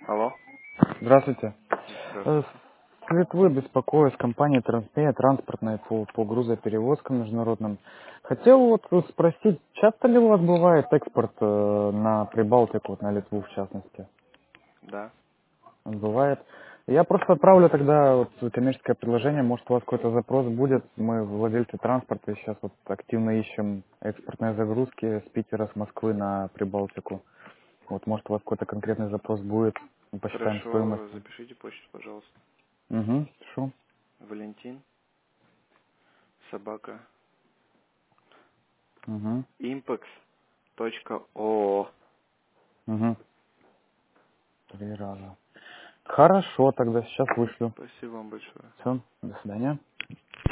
Алло. Здравствуйте. С Здравствуйте. Литвы беспокоюсь, компания Трансмея, транспортная по грузоперевозкам международным. Хотел вот спросить, часто ли у вас бывает экспорт на Прибалтику, вот на Литву в частности? Да. Бывает. Я просто отправлю тогда вот коммерческое предложение, может у вас какой-то запрос будет. Мы владельцы транспорта и сейчас вот активно ищем экспортные загрузки с Питера, с Москвы на Прибалтику. Вот может у вас какой-то конкретный запрос будет, мы посчитаем стоимость. Хорошо. Запишите почту, пожалуйста. Угу, хорошо. Валентин. Собака. Угу. Impex.oo. Угу. 3 раза. Хорошо, тогда сейчас вышлю. Спасибо вам большое. Все, до свидания.